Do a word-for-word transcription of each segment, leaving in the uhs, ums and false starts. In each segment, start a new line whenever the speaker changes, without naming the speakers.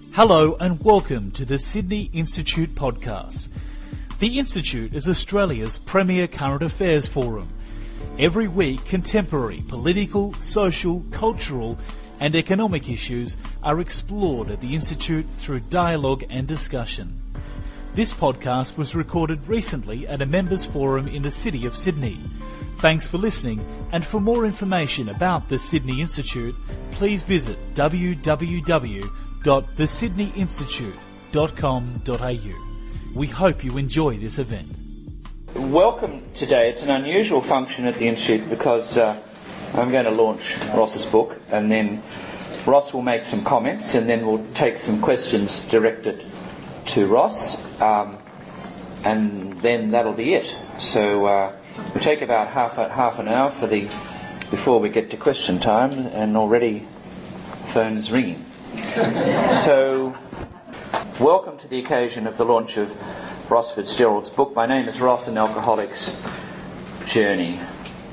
Hello and welcome to the Sydney Institute podcast. The Institute is Australia's premier current affairs forum. Every week, contemporary political, social, cultural and economic issues are explored at the Institute through dialogue and discussion. This podcast was recorded recently at a members forum in the city of Sydney. Thanks for listening, and for more information about the Sydney Institute, please visit w w w dot the sydney institute dot com dot a u. We hope you enjoy this event.
Welcome today. It's an unusual function at the Institute because uh, I'm going to launch Ross's book, and then Ross will make some comments, and then we'll take some questions directed to Ross, um, and then that'll be it. So uh, we'll take about half a, half an hour for the before we get to question time, and already the phone is ringing. So, welcome to the occasion of the launch of Ross Fitzgerald's book. My name is Ross, An Alcoholic's Journey.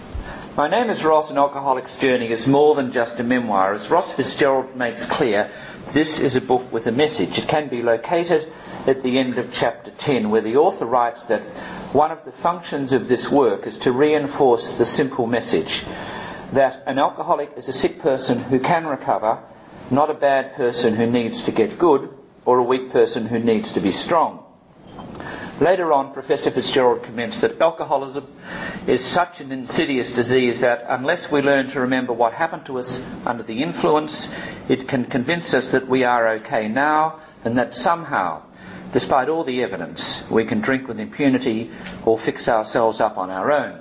My name is Ross, An Alcoholic's Journey is more than just a memoir. As Ross Fitzgerald makes clear, this is a book with a message. It can be located at the end of chapter ten, where the author writes that one of the functions of this work is to reinforce the simple message that an alcoholic is a sick person who can recover, not a bad person who needs to get good, or a weak person who needs to be strong. Later on, Professor Fitzgerald comments that alcoholism is such an insidious disease that unless we learn to remember what happened to us under the influence, it can convince us that we are okay now, and that somehow, despite all the evidence, we can drink with impunity or fix ourselves up on our own.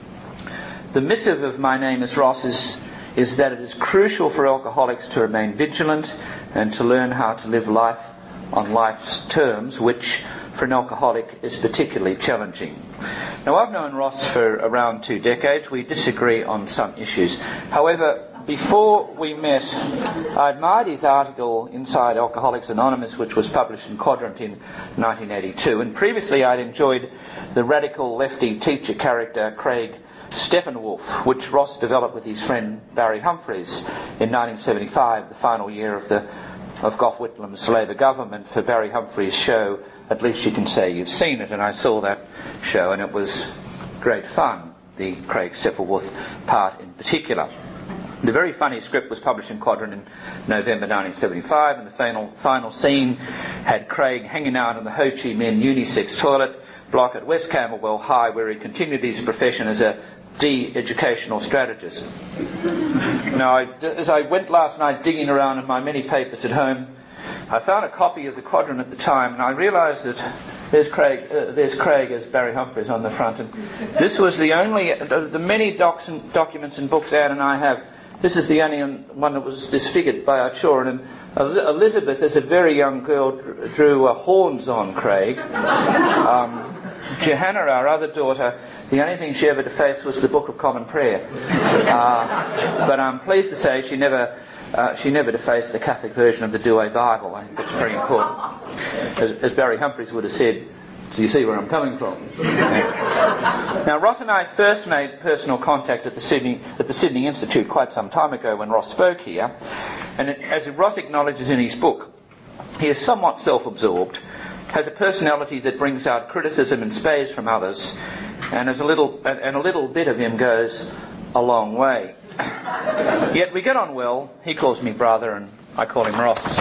The missive of My Name is Ross is is that it is crucial for alcoholics to remain vigilant and to learn how to live life on life's terms, which for an alcoholic is particularly challenging. Now, I've known Ross for around two decades. We disagree on some issues. However, before we met, I admired his article Inside Alcoholics Anonymous, which was published in Quadrant in nineteen eighty-two, and previously I'd enjoyed the radical lefty teacher character Craig Steppenwolf, which Ross developed with his friend Barry Humphries in nineteen seventy-five, the final year of the of Gough Whitlam's Labour government. For Barry Humphries' show, At Least You Can Say You've Seen It, and I saw that show and it was great fun, the Craig Steppenwolf part in particular. The very funny script was published in Quadrant in November nineteen seventy-five, and the final, final scene had Craig hanging out in the Ho Chi Minh unisex toilet block at West Camberwell High, where he continued his profession as a de-educational strategist. Now, I, as I went last night digging around in my many papers at home, I found a copy of the Quadrant at the time, and I realised that there's Craig, uh, there's Craig as Barry Humphries on the front, and this was the only, uh, the many docs and documents and books Anne and I have, this is the only one that was disfigured by our children. And Elizabeth, as a very young girl, drew uh, horns on Craig. Um, Johanna, our other daughter, the only thing she ever defaced was the Book of Common Prayer. Uh, but I'm pleased to say she never uh, she never defaced the Catholic version of the Douay Bible. I think that's very important. As, as Barry Humphries would have said, so you see where I'm coming from. Now, Ross and I first made personal contact at the Sydney at the Sydney Institute quite some time ago when Ross spoke here, and it, as Ross acknowledges in his book, he is somewhat self-absorbed, has a personality that brings out criticism and space from others, and as a little and, and a little bit of him goes a long way. Yet we get on well. He calls me brother, and I call him Ross.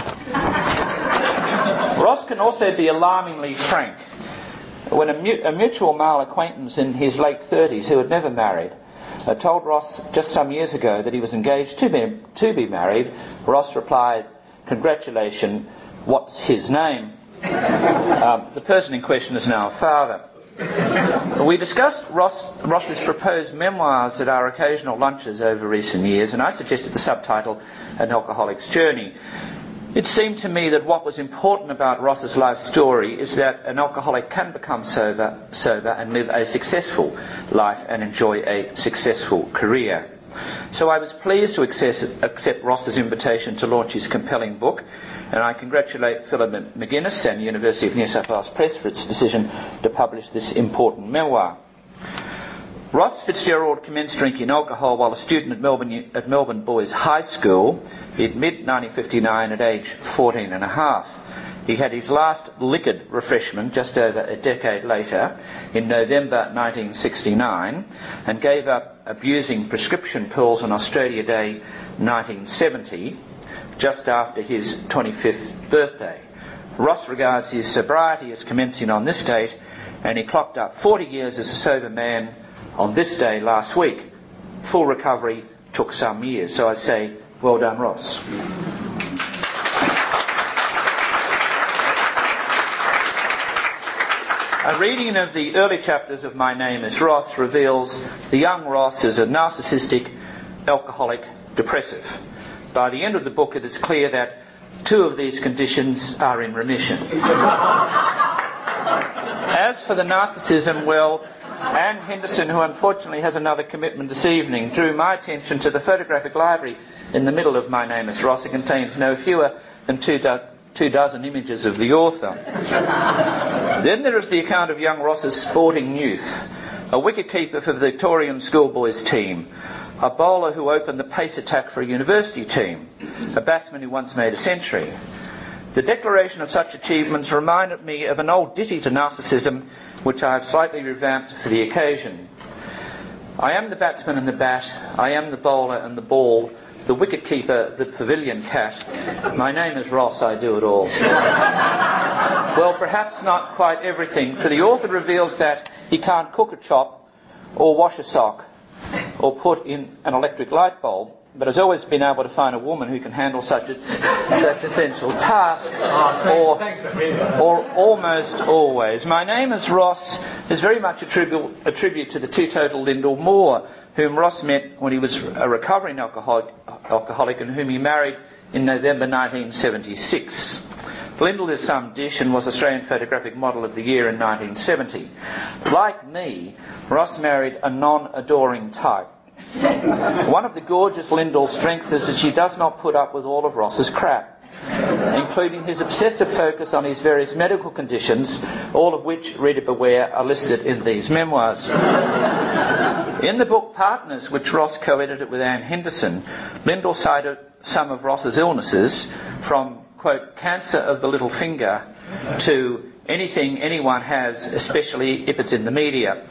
Ross can also be alarmingly frank. When a, mu- a mutual male acquaintance in his late thirties who had never married uh, told Ross just some years ago that he was engaged to be, to be married, Ross replied, "Congratulations, what's his name?" Um, the person in question is now a father. We discussed Ross, Ross's proposed memoirs at our occasional lunches over recent years, and I suggested the subtitle, An Alcoholic's Journey. It seemed to me that what was important about Ross's life story is that an alcoholic can become sober, sober and live a successful life and enjoy a successful career. So I was pleased to accept, accept Ross's invitation to launch his compelling book, and I congratulate Philip McGuinness and University of New South Wales Press for its decision to publish this important memoir. Ross Fitzgerald commenced drinking alcohol while a student at Melbourne, at Melbourne Boys High School in mid nineteen fifty-nine at age fourteen and a half. He had his last liquid refreshment just over a decade later, in November nineteen sixty-nine, and gave up abusing prescription pills on Australia Day nineteen seventy, just after his twenty-fifth birthday. Ross regards his sobriety as commencing on this date, and he clocked up forty years as a sober man on this day last week. Full recovery took some years, so I say, well done, Ross. A reading of the early chapters of My Name is Ross reveals the young Ross as a narcissistic, alcoholic, depressive. By the end of the book, it is clear that two of these conditions are in remission. As for the narcissism, well, Anne Henderson, who unfortunately has another commitment this evening, drew my attention to the photographic library in the middle of My Name is Ross. It contains no fewer than two, do- two dozen images of the author. Then there is the account of young Ross's sporting youth, a wicketkeeper for the Victorian schoolboys team, a bowler who opened the pace attack for a university team, a batsman who once made a century. The declaration of such achievements reminded me of an old ditty to narcissism, which I have slightly revamped for the occasion. I am the batsman and the bat, I am the bowler and the ball, the wicket-keeper, the pavilion cat. My name is Ross, I do it all. Well, perhaps not quite everything, for the author reveals that he can't cook a chop, or wash a sock, or put in an electric light bulb, but has always been able to find a woman who can handle such a, such essential task,
oh, thanks, or, thanks,
or almost always. My Name is Ross is very much a tribute, a tribute to the teetotal Lyndall Moore, whom Ross met when he was a recovering alcoholic, alcoholic and whom he married in November nineteen seventy-six. Lyndall is some dish and was Australian Photographic Model of the Year in nineteen seventy. Like me, Ross married a non-adoring type. One of the gorgeous Lyndall's strengths is that she does not put up with all of Ross's crap, including his obsessive focus on his various medical conditions, all of which, reader beware, are listed in these memoirs. In the book Partners, which Ross co-edited with Anne Henderson, Lyndall cited some of Ross's illnesses, from, quote, cancer of the little finger to anything anyone has, especially if it's in the media.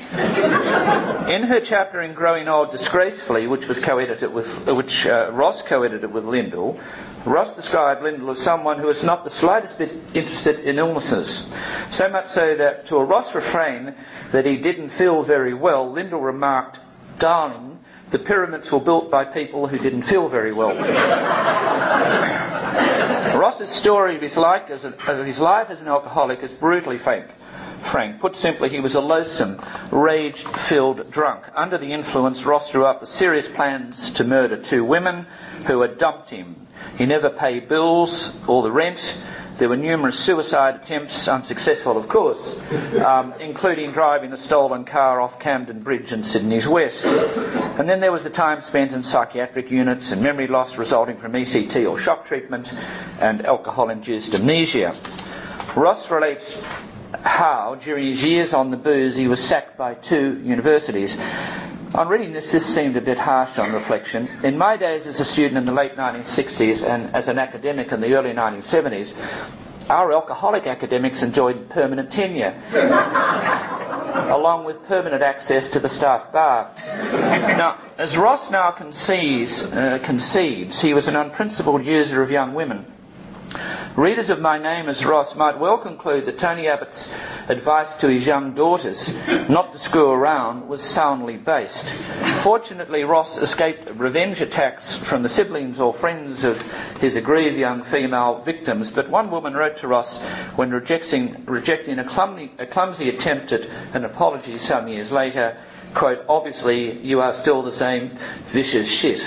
In her chapter in Growing Old Disgracefully, which was co-edited with, which uh, Ross co-edited with Lyndall, Ross described Lyndall as someone who is not the slightest bit interested in illnesses. So much so that to a Ross refrain that he didn't feel very well, Lyndall remarked, "Darling, the pyramids were built by people who didn't feel very well." Ross's story of his life as, a, of his life as an alcoholic is brutally frank. Frank. Put simply, he was a loathsome, rage-filled drunk. Under the influence, Ross drew up the serious plans to murder two women who had dumped him. He never paid bills or the rent. There were numerous suicide attempts, unsuccessful of course, um, including driving a stolen car off Camden Bridge in Sydney's west. And then there was the time spent in psychiatric units and memory loss resulting from E C T or shock treatment and alcohol-induced amnesia. Ross relates how, during his years on the booze, he was sacked by two universities. On reading this, this seemed a bit harsh on reflection. In my days as a student in the late nineteen sixties and as an academic in the early nineteen seventies, our alcoholic academics enjoyed permanent tenure, along with permanent access to the staff bar. Now, as Ross now concedes, uh, concedes, he was an unprincipled user of young women. Readers of My Name is Ross might well conclude that Tony Abbott's advice to his young daughters not to screw around was soundly based. Fortunately, Ross escaped revenge attacks from the siblings or friends of his aggrieved young female victims, but one woman wrote to Ross when rejecting, rejecting a, clumsy, a clumsy attempt at an apology some years later, quote, "Obviously you are still the same vicious shit."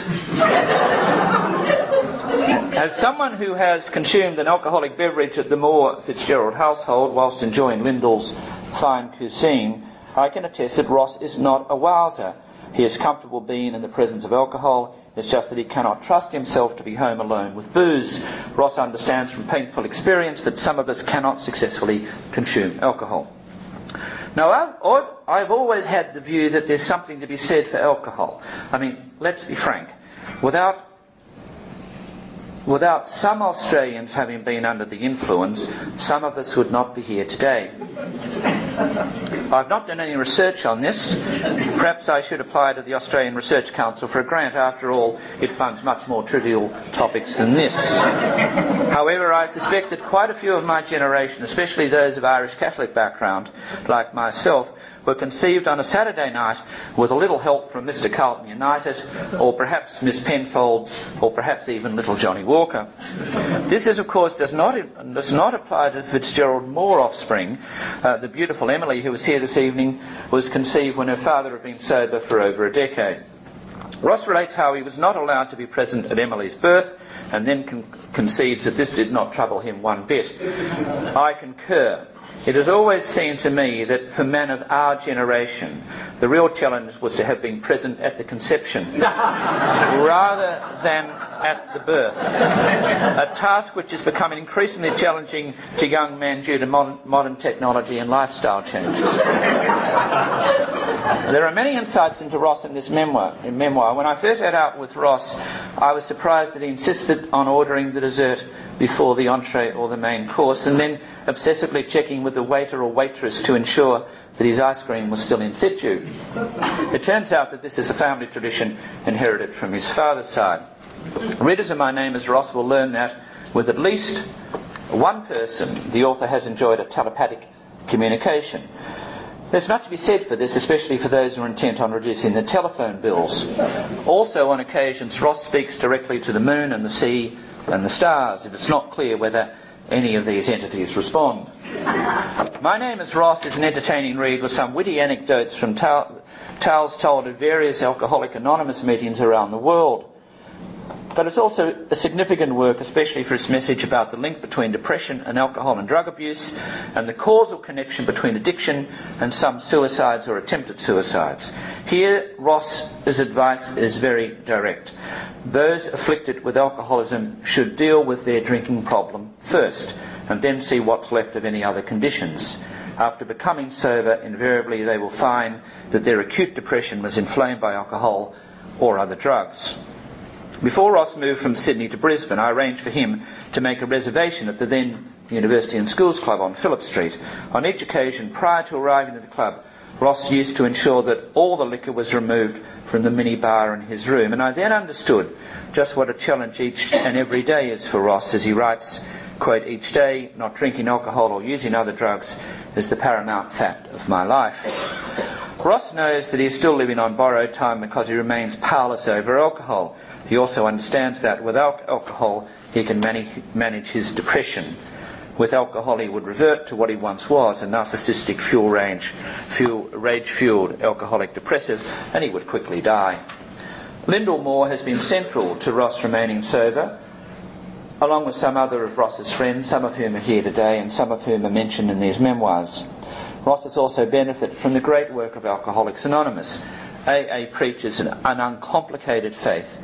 As someone who has consumed an alcoholic beverage at the Moore Fitzgerald household whilst enjoying Lyndall's fine cuisine, I can attest that Ross is not a wowser. He is comfortable being in the presence of alcohol. It's just that he cannot trust himself to be home alone with booze. Ross understands from painful experience that some of us cannot successfully consume alcohol. Now, I've, I've, I've always had the view that there's something to be said for alcohol. I mean, let's be frank. Without Without some Australians having been under the influence, some of us would not be here today. I've not done any research on this. Perhaps I should apply to the Australian Research Council for a grant. After all, it funds much more trivial topics than this. However, I suspect that quite a few of my generation, especially those of Irish Catholic background, like myself, were conceived on a Saturday night with a little help from Mister Carlton United, or perhaps Miss Penfolds, or perhaps even little Johnny Walker. This, is, of course, does not does not apply to Fitzgerald Moore offspring. Uh, the beautiful Emily, who was here this evening, was conceived when her father had been sober for over a decade. Ross relates how he was not allowed to be present at Emily's birth, and then con- concedes that this did not trouble him one bit. I concur. It has always seemed to me that for men of our generation, the real challenge was to have been present at the conception rather than at the birth. A task which is becoming increasingly challenging to young men due to modern, modern technology and lifestyle changes. There are many insights into Ross in this memoir. In memoir. When I first set out with Ross, I was surprised that he insisted on ordering the dessert before the entree or the main course, and then obsessively checking with the waiter or waitress to ensure that his ice cream was still in situ. It turns out that this is a family tradition inherited from his father's side. Readers of My Name is Ross will learn that with at least one person, the author has enjoyed a telepathic communication. There's much to be said for this, especially for those who are intent on reducing their telephone bills. Also, on occasions, Ross speaks directly to the moon and the sea and the stars, if it's not clear whether any of these entities respond. My Name is Ross is an entertaining read with some witty anecdotes from tales told at various Alcoholic Anonymous meetings around the world. But it's also a significant work, especially for its message about the link between depression and alcohol and drug abuse, and the causal connection between addiction and some suicides or attempted suicides. Here, Ross's advice is very direct. Those afflicted with alcoholism should deal with their drinking problem first, and then see what's left of any other conditions. After becoming sober, invariably they will find that their acute depression was inflamed by alcohol or other drugs. Before Ross moved from Sydney to Brisbane, I arranged for him to make a reservation at the then University and Schools Club on Phillip Street. On each occasion, prior to arriving at the club, Ross used to ensure that all the liquor was removed from the mini-bar in his room, and I then understood just what a challenge each and every day is for Ross, as he writes, quote, "Each day, not drinking alcohol or using other drugs is the paramount fact of my life." Ross knows that he is still living on borrowed time because he remains powerless over alcohol. He also understands that without alcohol he can manage, manage his depression. With alcohol he would revert to what he once was, a narcissistic, fuel range, fuel, rage-fueled alcoholic depressive, and he would quickly die. Lyndall Moore has been central to Ross remaining sober, along with some other of Ross's friends, some of whom are here today and some of whom are mentioned in these memoirs. Ross has also benefited from the great work of Alcoholics Anonymous. A A preaches an, an uncomplicated faith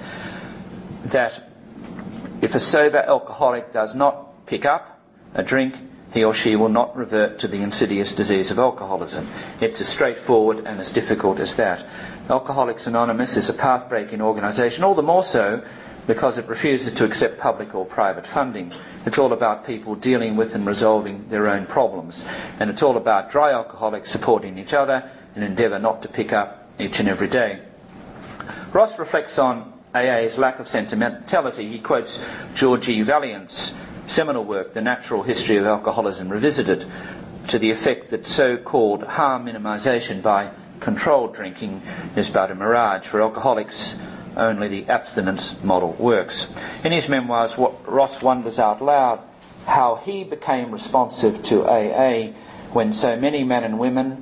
that if a sober alcoholic does not pick up a drink, he or she will not revert to the insidious disease of alcoholism. It's as straightforward and as difficult as that. Alcoholics Anonymous is a path-breaking organisation, all the more so because it refuses to accept public or private funding. It's all about people dealing with and resolving their own problems. And it's all about dry alcoholics supporting each other and endeavour not to pick up each and every day. Ross reflects on A A's lack of sentimentality. He quotes Georgie Valiant's seminal work, The Natural History of Alcoholism Revisited, to the effect that so-called harm minimisation by controlled drinking is but a mirage. For alcoholics, only the abstinence model works. In his memoirs, Ross wonders out loud how he became responsive to A A when so many men and women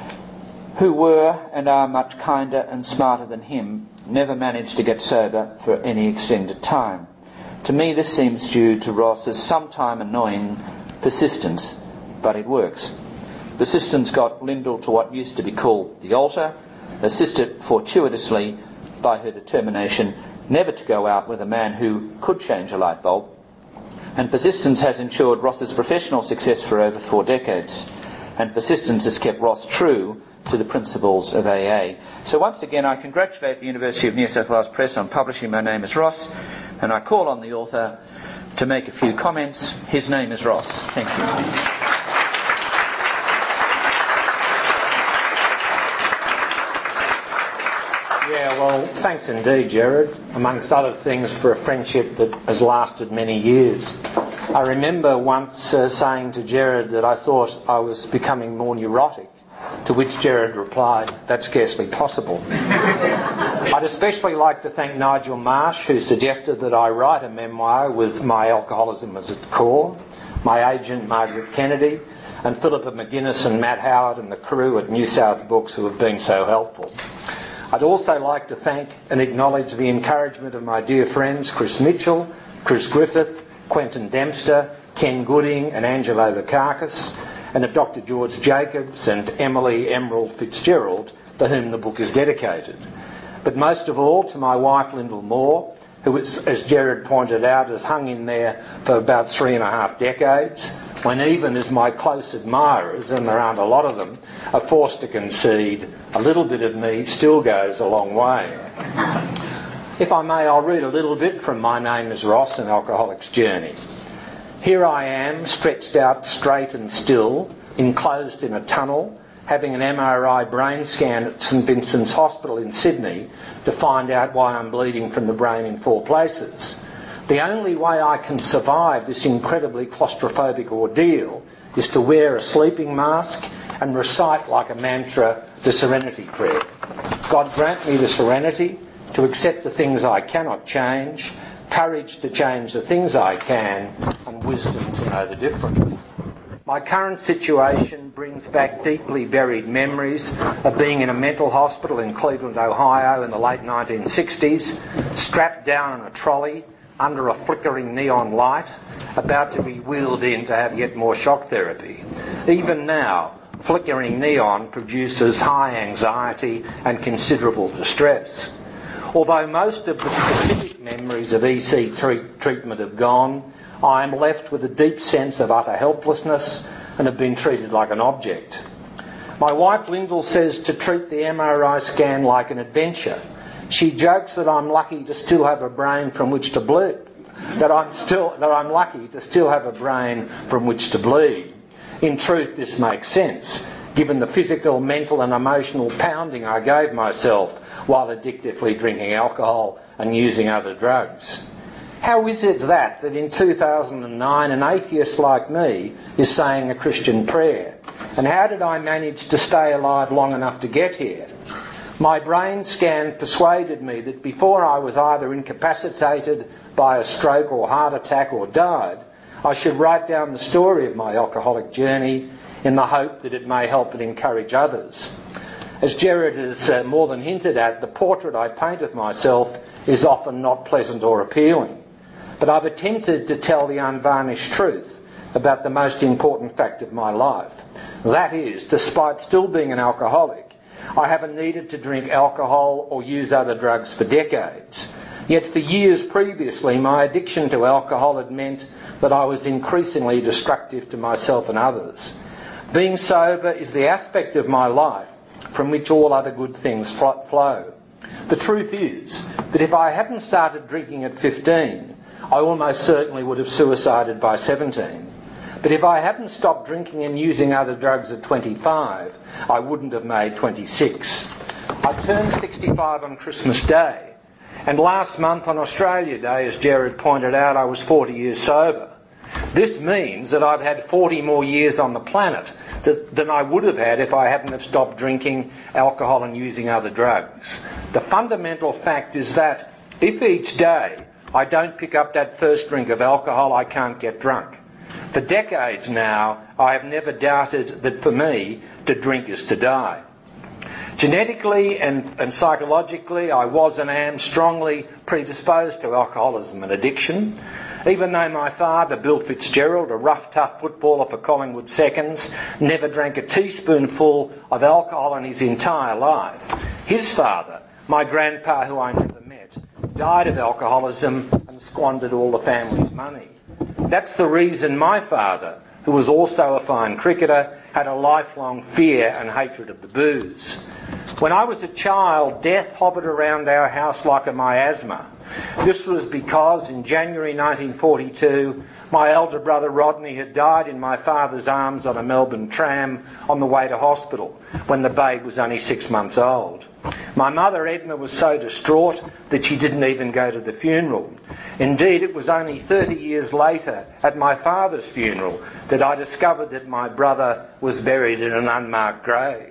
who were and are much kinder and smarter than him never managed to get sober for any extended time. To me, this seems due to Ross's sometime annoying persistence, but it works. Persistence got Lyndall to what used to be called the altar, assisted fortuitously by her determination never to go out with a man who could change a light bulb, and persistence has ensured Ross's professional success for over four decades. and persistence has kept Ross true to the principles of A A. So once again, I congratulate the University of New South Wales Press on publishing My Name is Ross, and I call on the author to make a few comments. His name is Ross. Thank you.
Yeah, well, thanks indeed, Gerard, amongst other things, for a friendship that has lasted many years. I remember once uh, saying to Gerard that I thought I was becoming more neurotic, to which Gerard replied, "That's scarcely possible." I'd especially like to thank Nigel Marsh, who suggested that I write a memoir with my alcoholism as its core, my agent Margaret Kennedy, and Philippa McGuinness and Matt Howard and the crew at New South Books who have been so helpful. I'd also like to thank and acknowledge the encouragement of my dear friends Chris Mitchell, Chris Griffith, Quentin Dempster, Ken Gooding and Angelo Lukakis, and of Doctor George Jacobs and Emily Emerald Fitzgerald, to whom the book is dedicated. But most of all to my wife Lyndall Moore, who, is, as Gerard pointed out, has hung in there for about three and a half decades, when even as my close admirers, and there aren't a lot of them, are forced to concede a little bit of me still goes a long way. If I may, I'll read a little bit from My Name is Ross, An Alcoholic's Journey. Here I am, stretched out straight and still, enclosed in a tunnel, having an M R I brain scan at St Vincent's Hospital in Sydney to find out why I'm bleeding from the brain in four places. The only way I can survive this incredibly claustrophobic ordeal is to wear a sleeping mask and recite like a mantra the Serenity Prayer. God grant me the serenity to accept the things I cannot change, courage to change the things I can, and wisdom to know the difference. My current situation brings back deeply buried memories of being in a mental hospital in Cleveland, Ohio in the late nineteen sixties, strapped down in a trolley under a flickering neon light, about to be wheeled in to have yet more shock therapy. Even now, flickering neon produces high anxiety and considerable distress. Although most of the specific memories of E C treat- treatment have gone, I am left with a deep sense of utter helplessness and have been treated like an object. My wife Lyndall says to treat the M R I scan like an adventure. She jokes that I'm lucky to still have a brain from which to bleed, that I'm still that I'm lucky to still have a brain from which to bleed. In truth, this makes sense, given the physical, mental and emotional pounding I gave myself while addictively drinking alcohol and using other drugs. How is it that, that in two thousand nine an atheist like me is saying a Christian prayer? And how did I manage to stay alive long enough to get here? My brain scan persuaded me that before I was either incapacitated by a stroke or heart attack or died, I should write down the story of my alcoholic journey in the hope that it may help and encourage others. As Gerard has uh, more than hinted at, the portrait I paint of myself is often not pleasant or appealing. But I've attempted to tell the unvarnished truth about the most important fact of my life. That is, despite still being an alcoholic, I haven't needed to drink alcohol or use other drugs for decades. Yet for years previously, my addiction to alcohol had meant that I was increasingly destructive to myself and others. Being sober is the aspect of my life from which all other good things flow. The truth is that if I hadn't started drinking at fifteen, I almost certainly would have suicided by seventeen. But if I hadn't stopped drinking and using other drugs at twenty-five, I wouldn't have made twenty-six. I turned sixty-five on Christmas Day, and last month on Australia Day, as Gerard pointed out, I was forty years sober. This means that I've had forty more years on the planet than I would have had if I hadn't have stopped drinking alcohol and using other drugs. The fundamental fact is that if each day I don't pick up that first drink of alcohol, I can't get drunk. For decades now, I have never doubted that for me, to drink is to die. Genetically and, and psychologically, I was and am strongly predisposed to alcoholism and addiction. Even though my father, Bill Fitzgerald, a rough, tough footballer for Collingwood Seconds, never drank a teaspoonful of alcohol in his entire life, his father, my grandpa, who I never met, died of alcoholism and squandered all the family's money. That's the reason my father, who was also a fine cricketer, had a lifelong fear and hatred of the booze. When I was a child, death hovered around our house like a miasma. This was because in January nineteen forty-two, my elder brother Rodney had died in my father's arms on a Melbourne tram on the way to hospital when the babe was only six months old. My mother Edna was so distraught that she didn't even go to the funeral. Indeed, it was only thirty years later, at my father's funeral, that I discovered that my brother was buried in an unmarked grave.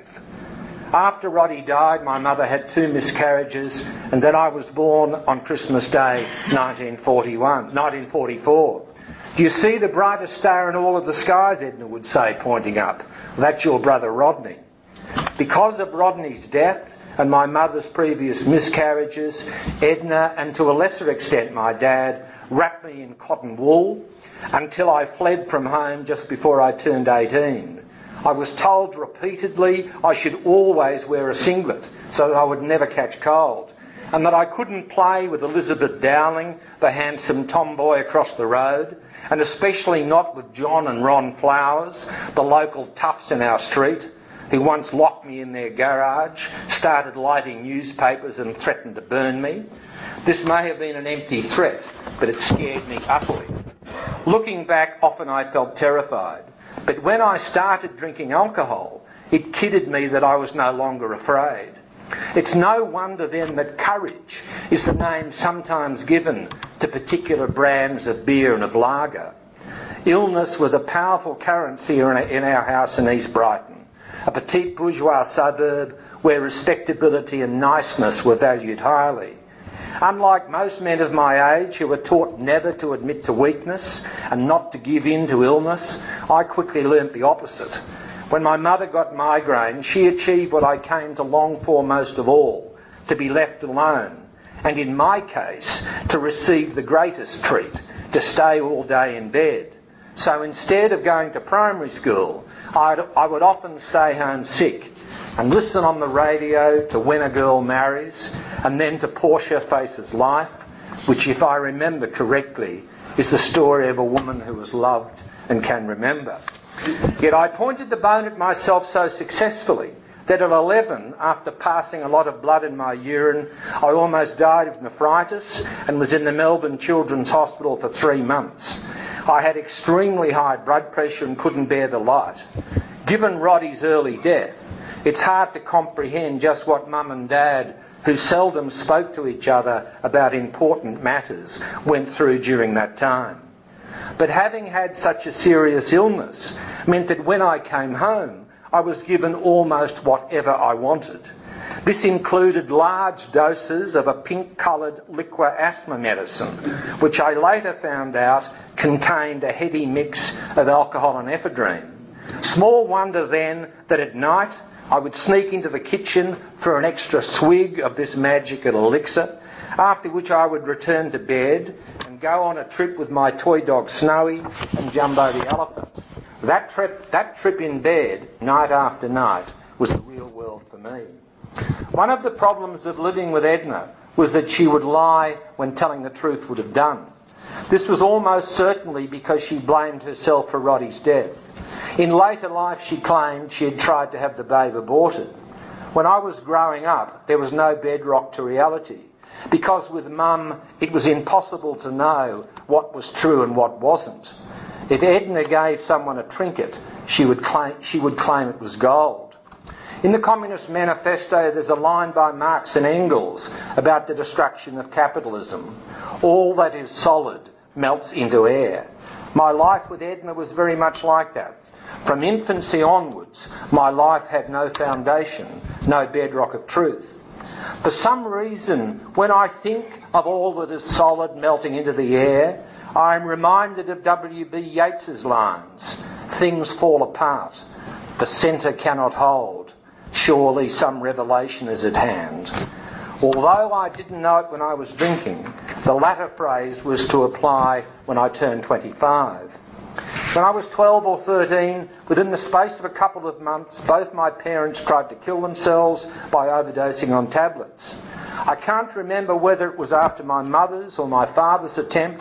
After Roddy died, my mother had two miscarriages, and then I was born on Christmas Day nineteen forty-one, nineteen forty-four. Do you see the brightest star in all of the skies, Edna would say, pointing up. That's your brother Rodney. Because of Rodney's death and my mother's previous miscarriages, Edna, and to a lesser extent my dad, wrapped me in cotton wool until I fled from home just before I turned eighteen. I was told repeatedly I should always wear a singlet so that I would never catch cold, and that I couldn't play with Elizabeth Dowling, the handsome tomboy across the road, and especially not with John and Ron Flowers, the local toughs in our street, who once locked me in their garage, started lighting newspapers and threatened to burn me. This may have been an empty threat, but it scared me utterly. Looking back, often I felt terrified. But when I started drinking alcohol, it kidded me that I was no longer afraid. It's no wonder then that courage is the name sometimes given to particular brands of beer and of lager. Illness was a powerful currency in our house in East Brighton, a petite bourgeois suburb where respectability and niceness were valued highly. Unlike most men of my age who were taught never to admit to weakness and not to give in to illness, I quickly learnt the opposite. When my mother got migraine, she achieved what I came to long for most of all, to be left alone, and in my case, to receive the greatest treat, to stay all day in bed. So instead of going to primary school, I'd, I would often stay home sick and listen on the radio to When a Girl Marries, and then to Portia Faces Life, which, if I remember correctly, is the story of a woman who was loved and can remember. Yet I pointed the bone at myself so successfully that at eleven, after passing a lot of blood in my urine, I almost died of nephritis and was in the Melbourne Children's Hospital for three months. I had extremely high blood pressure and couldn't bear the light. Given Roddy's early death, it's hard to comprehend just what Mum and Dad, who seldom spoke to each other about important matters, went through during that time. But having had such a serious illness meant that when I came home, I was given almost whatever I wanted. This included large doses of a pink-coloured liquor asthma medicine, which I later found out contained a heavy mix of alcohol and ephedrine. Small wonder then that at night I would sneak into the kitchen for an extra swig of this magic elixir, after which I would return to bed and go on a trip with my toy dog Snowy and Jumbo the elephant. That trip, that trip in bed, night after night, was the real world for me. One of the problems of living with Edna was that she would lie when telling the truth would have done. This was almost certainly because she blamed herself for Roddy's death. In later life, she claimed she had tried to have the babe aborted. When I was growing up, there was no bedrock to reality, because with Mum, it was impossible to know what was true and what wasn't. If Edna gave someone a trinket, she would claim, she would claim it was gold. In the Communist Manifesto, there's a line by Marx and Engels about the destruction of capitalism. All that is solid melts into air. My life with Edna was very much like that. From infancy onwards, my life had no foundation, no bedrock of truth. For some reason, when I think of all that is solid melting into the air, I am reminded of W B Yeats's lines, "Things fall apart, the centre cannot hold, surely some revelation is at hand." Although I didn't know it when I was drinking, the latter phrase was to apply when I turned twenty-five. When I was twelve or thirteen, within the space of a couple of months, both my parents tried to kill themselves by overdosing on tablets. I can't remember whether it was after my mother's or my father's attempt,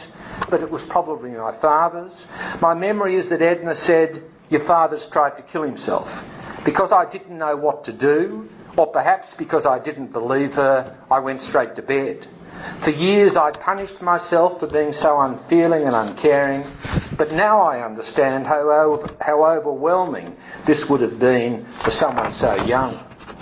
but it was probably my father's. My memory is that Edna said, "Your father's tried to kill himself." Because I didn't know what to do, or perhaps because I didn't believe her, I went straight to bed. For years I punished myself for being so unfeeling and uncaring, but now I understand how, how overwhelming this would have been for someone so young.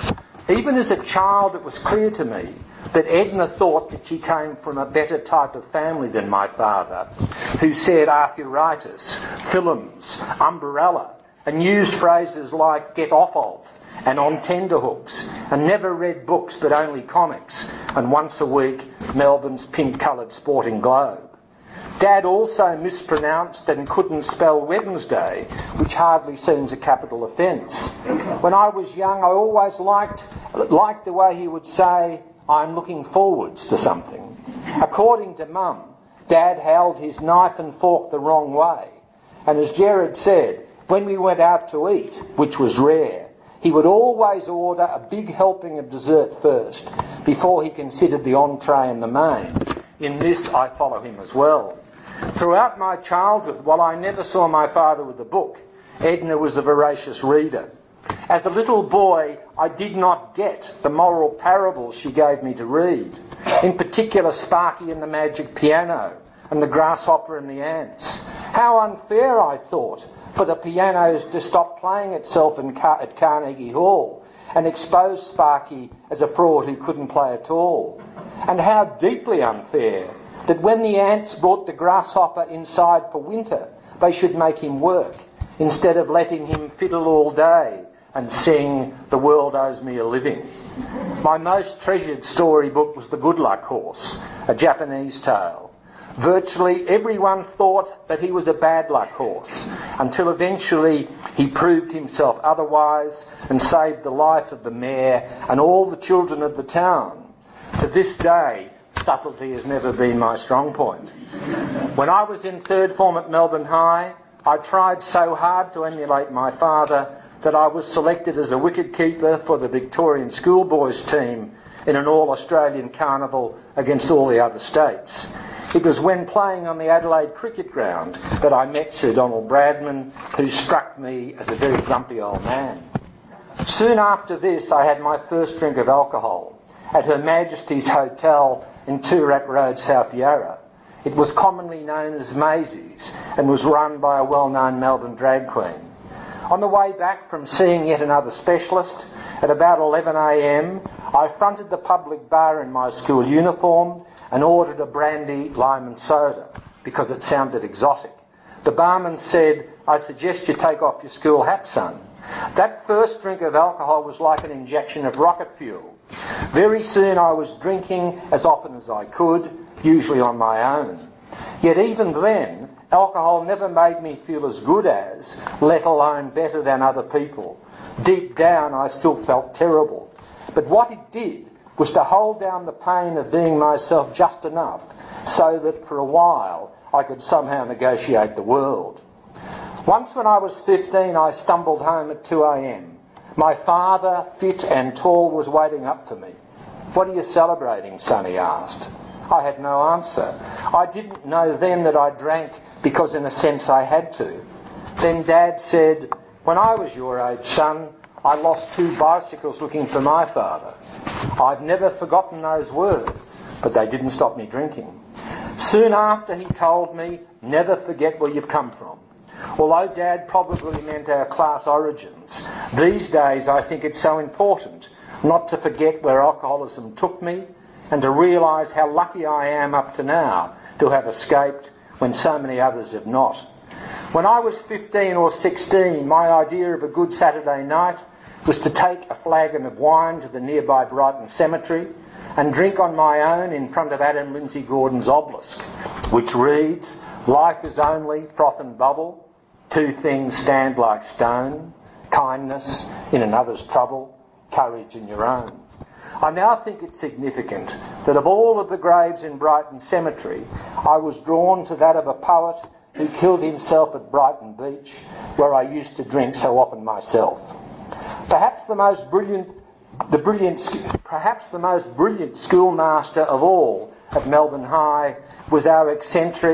Even as a child, it was clear to me that Edna thought that she came from a better type of family than my father, who said arthritis, films, umbrella, and used phrases like "get off of" and "on tenterhooks," and never read books but only comics, and once a week Melbourne's pink-coloured Sporting Globe. Dad also mispronounced and couldn't spell Wednesday, which hardly seems a capital offence. When I was young, I always liked, liked the way he would say, "I'm looking forwards to something." According to Mum, Dad held his knife and fork the wrong way, and as Gerard said, when we went out to eat, which was rare, he would always order a big helping of dessert first, before he considered the entree and the main. In this I follow him as well. Throughout my childhood, while I never saw my father with a book, Edna was a voracious reader. As a little boy, I did not get the moral parables she gave me to read, in particular Sparky and the Magic Piano and the Grasshopper and the Ants. How unfair, I thought, for the pianos to stop playing itself in Car- at Carnegie Hall and expose Sparky as a fraud who couldn't play at all. And how deeply unfair that when the ants brought the grasshopper inside for winter, they should make him work instead of letting him fiddle all day and sing "The World Owes Me a Living." My most treasured storybook was The Good Luck Horse, a Japanese tale. Virtually everyone thought that he was a bad luck horse, until eventually he proved himself otherwise and saved the life of the mayor and all the children of the town. To this day, subtlety has never been my strong point. When I was in third form at Melbourne High, I tried so hard to emulate my father that I was selected as a wicket-keeper for the Victorian schoolboys team in an all-Australian carnival against all the other states. It was when playing on the Adelaide cricket ground that I met Sir Donald Bradman, who struck me as a very grumpy old man. Soon after this, I had my first drink of alcohol at Her Majesty's Hotel in Toorak Road, South Yarra. It was commonly known as Maisie's and was run by a well-known Melbourne drag queen. On the way back from seeing yet another specialist, at about eleven a m, I fronted the public bar in my school uniform and ordered a brandy, lime and soda, because it sounded exotic. The barman said, "I suggest you take off your school hat, son." That first drink of alcohol was like an injection of rocket fuel. Very soon I was drinking as often as I could, usually on my own. Yet even then, alcohol never made me feel as good as, let alone better than other people. Deep down I still felt terrible. But what it did was to hold down the pain of being myself just enough so that for a while I could somehow negotiate the world. Once when I was fifteen, I stumbled home at two a m. My father, fit and tall, was waiting up for me. "What are you celebrating, son?" he asked. I had no answer. I didn't know then that I drank because in a sense I had to. Then Dad said, "When I was your age, son, I lost two bicycles looking for my father." I've never forgotten those words, but they didn't stop me drinking. Soon after he told me, "Never forget where you've come from." Although Dad probably meant our class origins, these days I think it's so important not to forget where alcoholism took me and to realise how lucky I am up to now to have escaped when so many others have not. When I was fifteen or sixteen, my idea of a good Saturday night was to take a flagon of wine to the nearby Brighton Cemetery and drink on my own in front of Adam Lindsay Gordon's obelisk, which reads, "Life is only froth and bubble, two things stand like stone, kindness in another's trouble, courage in your own." I now think it significant that of all of the graves in Brighton Cemetery, I was drawn to that of a poet who killed himself at Brighton Beach, where I used to drink so often myself. Perhaps the most brilliant, the brilliant, perhaps the most brilliant schoolmaster of all at Melbourne High was our eccentric,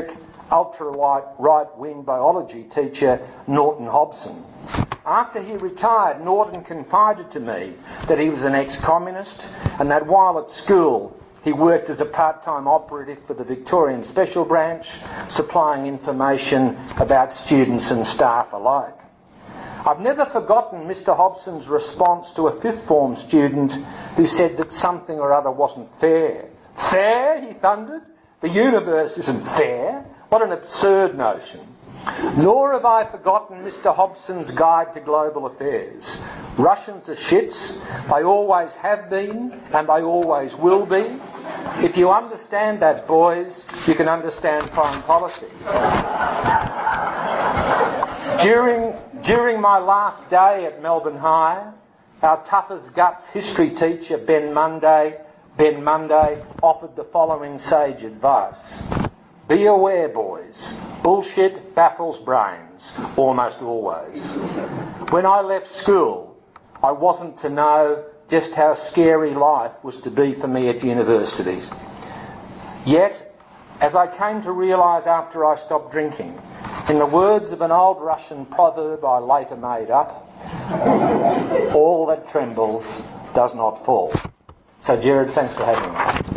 ultra-right-wing biology teacher Norton Hobson. After he retired, Norton confided to me that he was an ex-communist and that while at school he worked as a part-time operative for the Victorian Special Branch, supplying information about students and staff alike. I've never forgotten Mister Hobson's response to a fifth form student who said that something or other wasn't fair. Fair, he thundered. The universe isn't fair. What an absurd notion. Nor have I forgotten Mister Hobson's guide to global affairs. Russians are shits. They always have been and they always will be. If you understand that, boys, you can understand foreign policy. During, during my last day at Melbourne High, our tough as guts history teacher, Ben Monday, Ben Monday, offered the following sage advice. Be aware, boys. Bullshit baffles brains, almost always. When I left school, I wasn't to know just how scary life was to be for me at universities. Yet, as I came to realise after I stopped drinking, in the words of an old Russian proverb I later made up, all that trembles does not fall. So, Gerard, thanks for having me.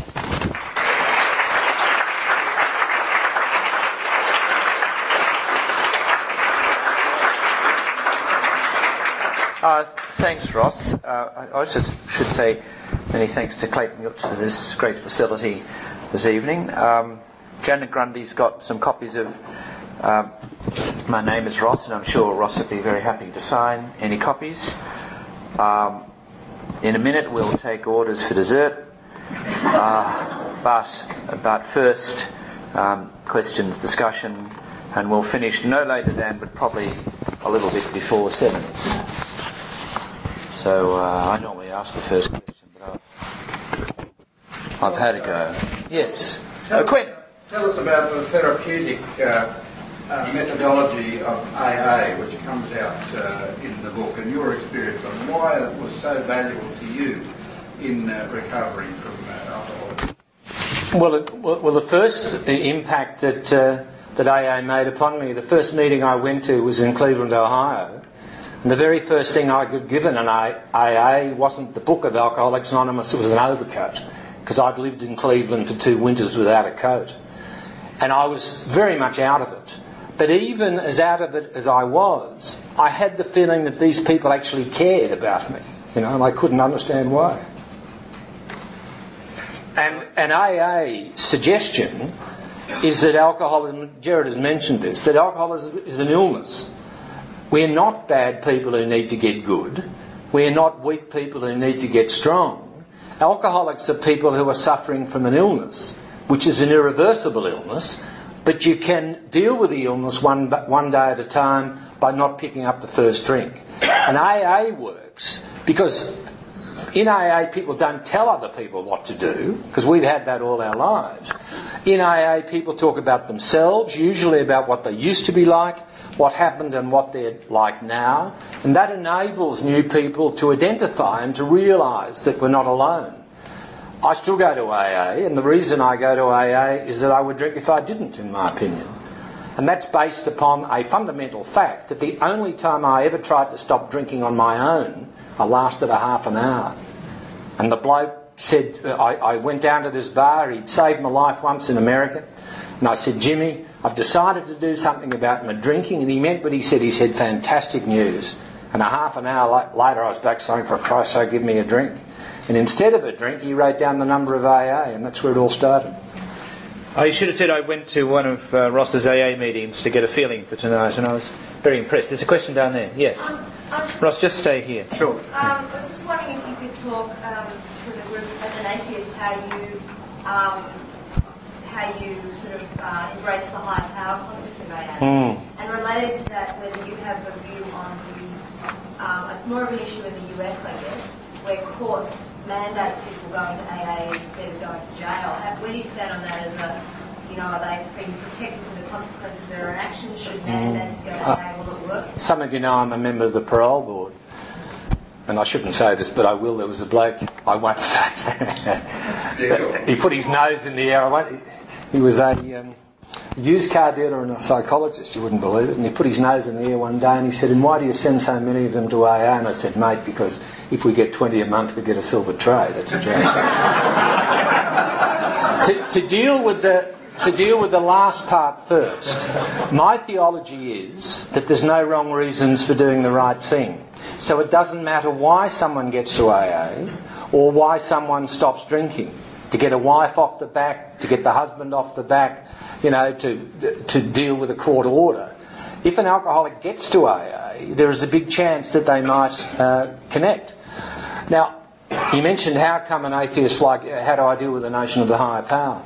Uh, thanks, Ross. Uh, I, I just should say many thanks to Clayton Yutz for this great facility this evening. Um, Janet Grundy's got some copies of um, My Name is Ross, and I'm sure Ross would be very happy to sign any copies. Um, in a minute we'll take orders for dessert, uh, but, but first um, questions, discussion, and we'll finish no later than, but probably a little bit before seven. So uh, I normally ask the first question, but I've, I've had a go. Yes.
Tell,
uh, Quinn.
Tell us about the therapeutic uh, uh, methodology of A A, which comes out uh, in the book, and your experience on why it was so valuable to you in uh, recovering from uh, alcoholism.
Well, it, well, the first impact that uh, that A A made upon me, the first meeting I went to was in Cleveland, Ohio. And the very first thing I got given in A A wasn't the book of Alcoholics Anonymous, it was an overcoat, because I'd lived in Cleveland for two winters without a coat. And I was very much out of it. But even as out of it as I was, I had the feeling that these people actually cared about me, you know, and I couldn't understand why. And an A A suggestion is that alcoholism, Gerard has mentioned this, that alcoholism is an illness. We're not bad people who need to get good. We're not weak people who need to get strong. Alcoholics are people who are suffering from an illness, which is an irreversible illness, but you can deal with the illness one, one day at a time by not picking up the first drink. And A A works because in A A people don't tell other people what to do, because we've had that all our lives. In A A people talk about themselves, usually about what they used to be like, what happened and what they're like now, and that enables new people to identify and to realise that we're not alone. I still go to A A, and the reason I go to A A is that I would drink if I didn't, in my opinion. And that's based upon a fundamental fact that the only time I ever tried to stop drinking on my own, I lasted a half an hour. And the bloke said, I, I went down to this bar, he'd saved my life once in America, and I said, Jimmy, I've decided to do something about my drinking, and he meant what he said. He said, fantastic news. And a half an hour later I was back saying, for Christ's sake, give me a drink. And instead of a drink, he wrote down the number of A A, and that's where it all started.
Oh, you should have said I went to one of uh, Ross's A A meetings to get a feeling for tonight, and I was very impressed. There's a question down there. Yes. Um, just, Ross, just stay here. Sure.
Um, I was just wondering if you could talk um, to the group as an atheist how you um, how you sort of uh, embrace the high power concept of A A.
Mm.
And related to that, whether you have a view on the, um, it's more of an issue in the U S, I guess, where courts mandate people going to A A instead of going to jail. How, where do you stand on that as a, you know, are they being protected from the consequences of their own actions? Should mandate mm. go to uh, A A, will it work?
Some of you know I'm a member of the parole board. And I shouldn't say this, but I will. There was a bloke, I won't say. He put his nose in the air. I won't, he was a um, a used car dealer and a psychologist, you wouldn't believe it, and he put his nose in the air one day and he said, and why do you send so many of them to A A? And I said, mate, because if we get twenty a month, we get a silver tray. That's a joke. to, to deal with the to deal with the last part first, my theology is that there's no wrong reasons for doing the right thing. So it doesn't matter why someone gets to A A or why someone stops drinking. To get a wife off the back, to get the husband off the back, you know, to to deal with a court order. If an alcoholic gets to A A, there is a big chance that they might uh, connect. Now, you mentioned how come an atheist like, how do I deal with the notion of the higher power?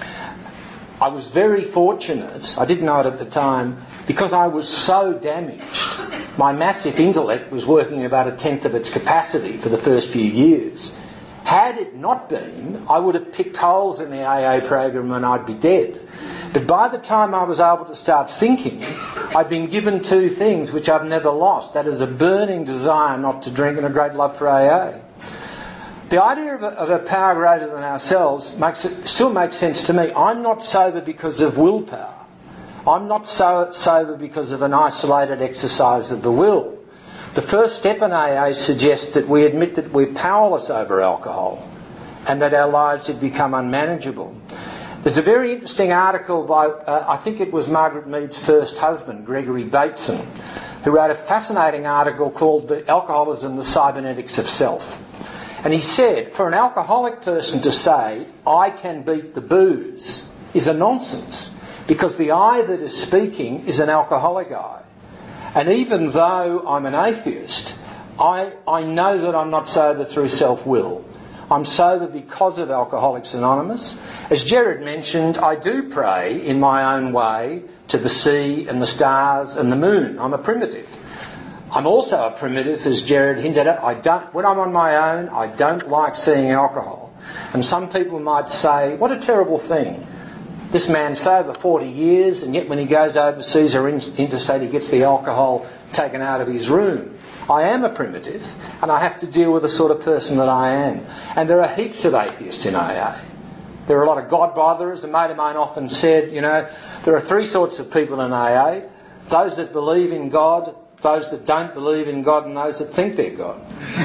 I was very fortunate, I didn't know it at the time, because I was so damaged. My massive intellect was working about a tenth of its capacity for the first few years. Had it not been, I would have picked holes in the A A program and I'd be dead. But by the time I was able to start thinking, I'd been given two things which I've never lost. That is a burning desire not to drink and a great love for A A. The idea of a, of a power greater than ourselves makes it, still makes sense to me. I'm not sober because of willpower. I'm not so, sober because of an isolated exercise of the will. The first step in A A suggests that we admit that we're powerless over alcohol and that our lives have become unmanageable. There's a very interesting article by, uh, I think it was Margaret Mead's first husband, Gregory Bateson, who wrote a fascinating article called The Alcoholism, the Cybernetics of Self. And he said, for an alcoholic person to say, I can beat the booze, is a nonsense, because the I that is speaking is an alcoholic I. And even though I'm an atheist, I, I know that I'm not sober through self-will. I'm sober because of Alcoholics Anonymous. As Gerard mentioned, I do pray in my own way to the sea and the stars and the moon. I'm a primitive. I'm also a primitive, as Gerard hinted at. I don't, when I'm on my own, I don't like seeing alcohol. And some people might say, what a terrible thing. This man's sober forty years, and yet when he goes overseas or interstate, he gets the alcohol taken out of his room. I am a primitive, and I have to deal with the sort of person that I am. And there are heaps of atheists in A A. There are a lot of God botherers. A mate of mine often said, you know, there are three sorts of people in A A. Those that believe in God, those that don't believe in God, and those that think they're God.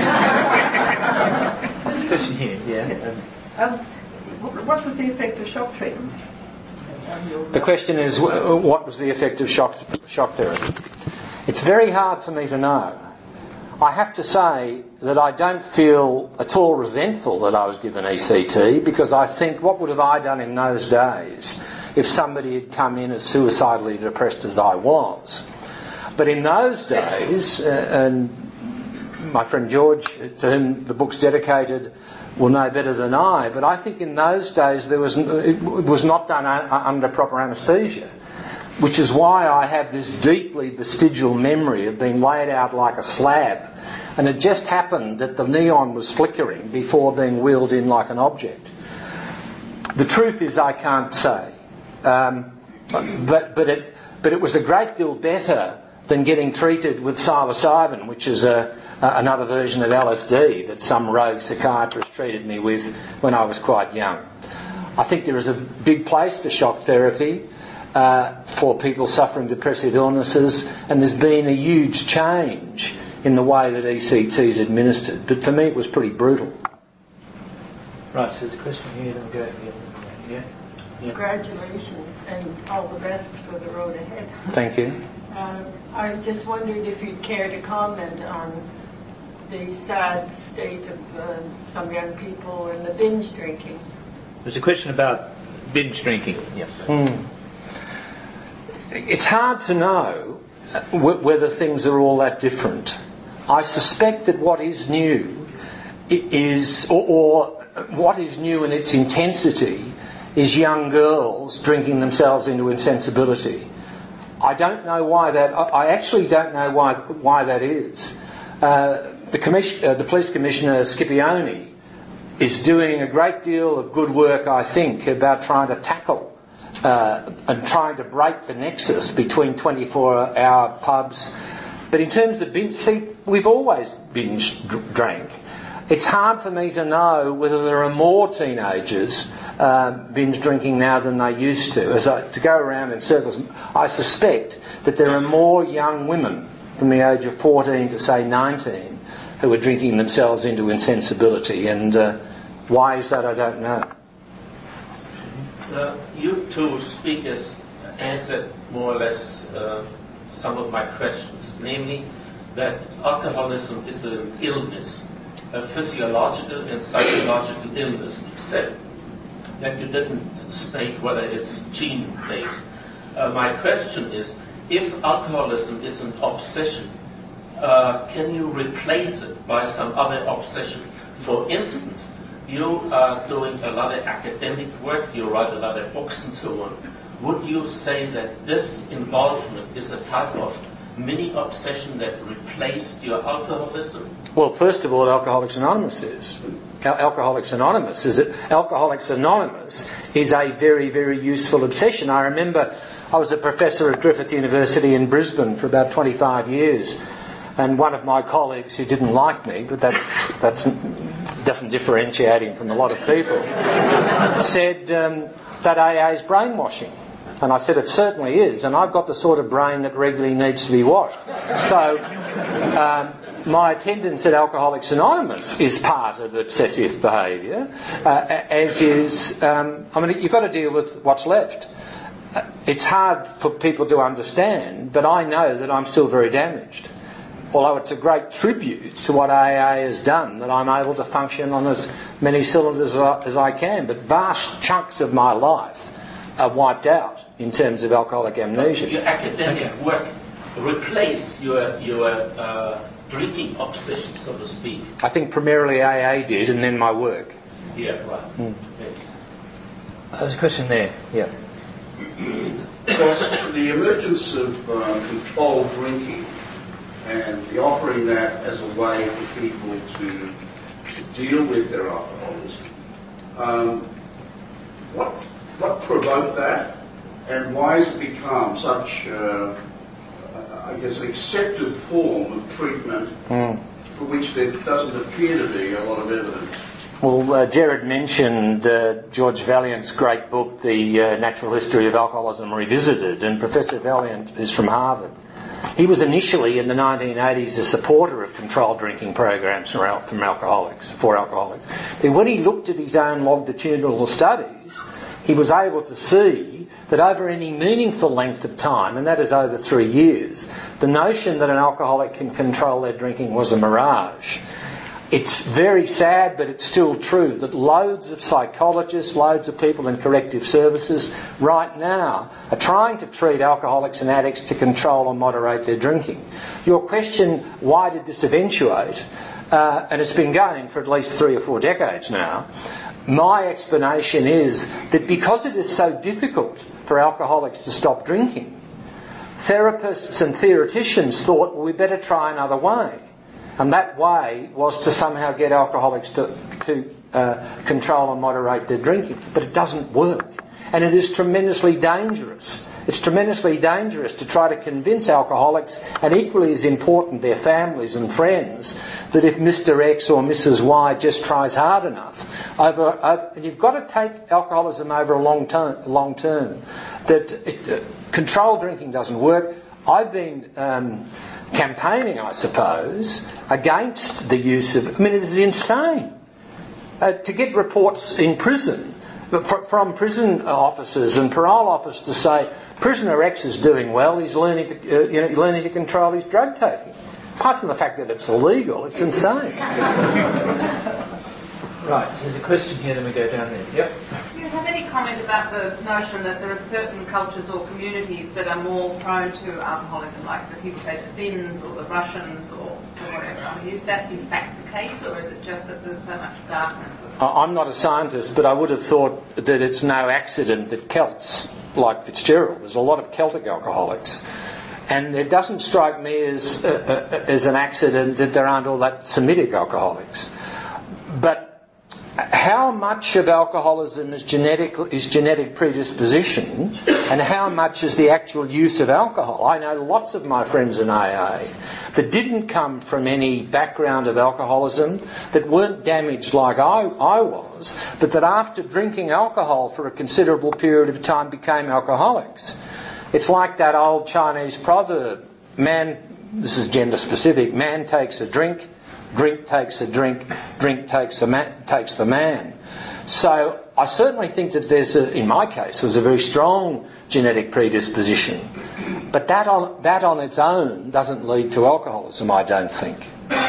Question here, yeah.
Yes. Um, what was the effect of shock treatment?
The question is, what was the effect of shock, shock therapy? It's very hard for me to know. I have to say that I don't feel at all resentful that I was given E C T, because I think, what would have I done in those days if somebody had come in as suicidally depressed as I was? But in those days, uh, and my friend George, to whom the book's dedicated, will know better than I, but I think in those days there was it was not done under proper anaesthesia, which is why I have this deeply vestigial memory of being laid out like a slab, and it just happened that the neon was flickering before being wheeled in like an object. The truth is, I can't say, um, but but it but it was a great deal better than getting treated with psilocybin, which is a Uh, another version of L S D that some rogue psychiatrist treated me with when I was quite young. I think there is a big place for shock therapy uh, for people suffering depressive illnesses, and there's been a huge change in the way that E C T is administered. But for me it was pretty brutal.
Right, so there's a question here, then we'll go here. Yeah? Yeah.
Congratulations and all the best for the road ahead.
Thank you.
Uh, I just wondered if you'd care to comment on the sad state of uh, some young people and the binge drinking.
There's a question about binge drinking. Yes, sir.
Mm. It's hard to know w- whether things are all that different. I suspect that what is new is, or, or what is new in its intensity, is young girls drinking themselves into insensibility. I don't know why that. I actually don't know why why that is. Uh, the, commission, uh, the police commissioner Scipione is doing a great deal of good work, I think, about trying to tackle uh, and trying to break the nexus between twenty-four hour pubs. But in terms of binge, see, we've always binge drank. it's hard for me to know whether there are more teenagers uh, binge drinking now than they used to. As I, to go around in circles, I suspect that there are more young women from the age of fourteen to say nineteen who are drinking themselves into insensibility, and uh, why is that, I don't know.
Uh, you two speakers answered more or less uh, some of my questions, namely that alcoholism is an illness, a physiological and psychological illness, except that you didn't state whether it's gene-based. Uh, my question is, if alcoholism is an obsession, uh, can you replace it by some other obsession? For instance, you are doing a lot of academic work, you write a lot of books and so on. Would you say that this involvement is a type of mini obsession that replaced your alcoholism?
Well, first of all, Alcoholics Anonymous is. Al- Alcoholics Anonymous is it? Alcoholics Anonymous is a very, very useful obsession. I remember I was a professor at Griffith University in Brisbane for about twenty-five years, and one of my colleagues who didn't like me, but that's that's doesn't differentiate him from a lot of people, said um, that A A is brainwashing. And I said, it certainly is, and I've got the sort of brain that regularly needs to be washed. So um, my attendance at Alcoholics Anonymous is part of obsessive behaviour, uh, as is, um, I mean, you've got to deal with what's left. Uh, it's hard for people to understand, but I know that I'm still very damaged. Although it's a great tribute to what A A has done, that I'm able to function on as many cylinders as I, as I can, but vast chunks of my life are wiped out in terms of alcoholic amnesia.
Your academic work replace your your uh, drinking obsession, so to speak?
I think primarily A A did, and then my work.
Yeah, right.
Mm.
There's a question there. Yeah.
Because the emergence of uh, controlled drinking and the offering that as a way for people to, to deal with their alcoholism, um, what what provoked that? And why has it become such, uh, I guess, an accepted form of treatment mm. for which there doesn't appear to be a lot of evidence?
Well, uh, Jared mentioned uh, George Valiant's great book, The uh, Natural History of Alcoholism Revisited, and Professor Valiant is from Harvard. He was initially, in the nineteen eighties, a supporter of controlled drinking programs from, al- from alcoholics, for alcoholics. But when he looked at his own longitudinal studies, he was able to see that over any meaningful length of time, and that is over three years, the notion that an alcoholic can control their drinking was a mirage. It's very sad, but it's still true that loads of psychologists, loads of people in corrective services right now are trying to treat alcoholics and addicts to control or moderate their drinking. Your question, why did this eventuate? Uh, and it's been going for at least three or four decades now. My explanation is that because it is so difficult for alcoholics to stop drinking, therapists and theoreticians thought, well, we better try another way. And that way was to somehow get alcoholics to, to uh, control and moderate their drinking. But it doesn't work. And it is tremendously dangerous. It's tremendously dangerous to try to convince alcoholics, and equally as important their families and friends, that if Mister X or Missus Y just tries hard enough, over, over and you've got to take alcoholism over a long term, long term that it, uh, controlled drinking doesn't work. I've been um, campaigning, I suppose, against the use of, I mean, it is insane uh, to get reports in prison from prison officers and parole officers to say, prisoner X is doing well, he's learning to, uh, you know, learning to control his drug taking. Apart from the fact that it's illegal, it's insane.
Right, there's a question here, then we go down there. Yep.
Do you have any comment about the notion that there are certain cultures or communities that are more prone to alcoholism, like the people say the Finns or the Russians or, or whatever? I mean, is that in fact the case, or is it just that there's so much darkness?
I'm not a scientist, but I would have thought that it's no accident that Celts, like Fitzgerald, there's a lot of Celtic alcoholics. And it doesn't strike me as uh, uh, as an accident that there aren't all that Semitic alcoholics. But how much of alcoholism is genetic, is genetic predisposition and how much is the actual use of alcohol? I know lots of my friends in A A that didn't come from any background of alcoholism, that weren't damaged like I, I was, but that after drinking alcohol for a considerable period of time became alcoholics. It's like that old Chinese proverb, man, this is gender specific, man takes a drink, drink takes a drink, drink takes, a ma- takes the man. So I certainly think that there's, a, in my case, was a very strong genetic predisposition. But that on, that on its own doesn't lead to alcoholism, I don't think.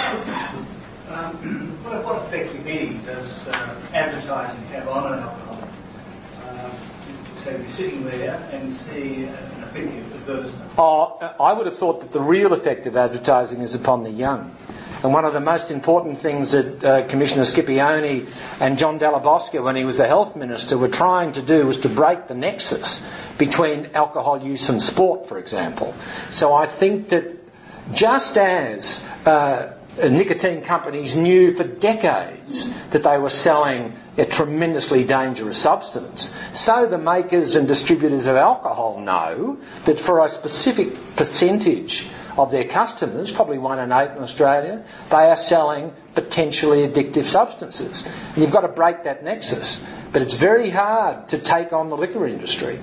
Um, what, what effect, if any, does uh, advertising have on an alcoholic? Uh, to, to say be sitting there and see an effective advertisement?
Oh, I would have thought that the real effect of advertising is upon the young. And one of the most important things that uh, Commissioner Scipione and John Della Bosca, when he was the health minister, were trying to do was to break the nexus between alcohol use and sport, for example. So I think that just as uh, nicotine companies knew for decades that they were selling a tremendously dangerous substance, so the makers and distributors of alcohol know that for a specific percentage of their customers, probably one in eight in Australia, they are selling potentially addictive substances. And you've got to break that nexus. But it's very hard to take on the liquor industry.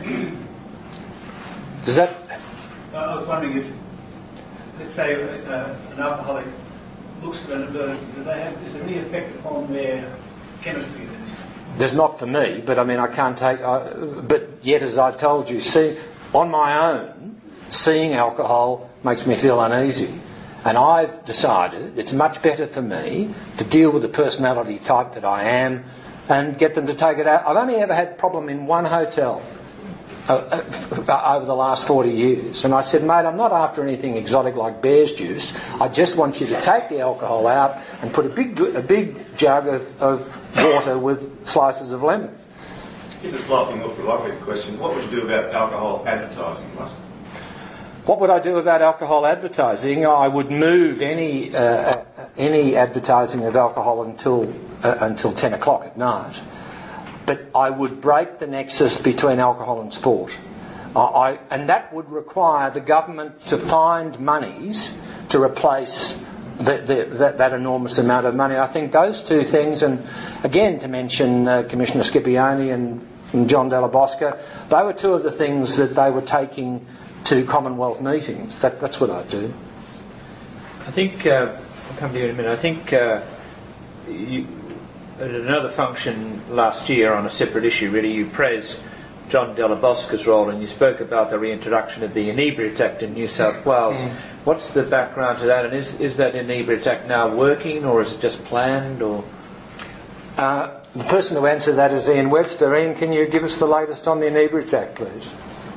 Does that...
I was wondering if, let's say, uh, an alcoholic looks at an advertisement, do they have, is there any effect upon their chemistry?
There's not for me, but I mean, I can't take... I, but yet, as I've told you, see, on my own, seeing alcohol makes me feel uneasy. And I've decided it's much better for me to deal with the personality type that I am and get them to take it out. I've only ever had a problem in one hotel uh, uh, over the last forty years. And I said, mate, I'm not after anything exotic like bear's juice. I just want you to take the alcohol out and put a big a big jug of, of water with slices of lemon.
Here's a slightly more provocative question. What would you do about alcohol advertising, Russ?
What would I do about alcohol advertising? I would move any uh, any advertising of alcohol until uh, until ten o'clock at night. But I would break the nexus between alcohol and sport. I, I, and that would require the government to find monies to replace the, the, that, that enormous amount of money. I think those two things, and again to mention uh, Commissioner Scipione and, and John Della Bosca, they were two of the things that they were taking to Commonwealth meetings. That, that's what I'd do.
I think, uh, I'll come to you in a minute, I think uh, you, at another function last year on a separate issue really, you praised John Della Bosca's role and you spoke about the reintroduction of the Inebriates Act in New South Wales. Mm. What's the background to that, and is, is that Inebriates Act now working or is it just planned? Or
uh, the person who answered that is Ian Webster. Ian, can you give us the latest on the Inebriates Act, please?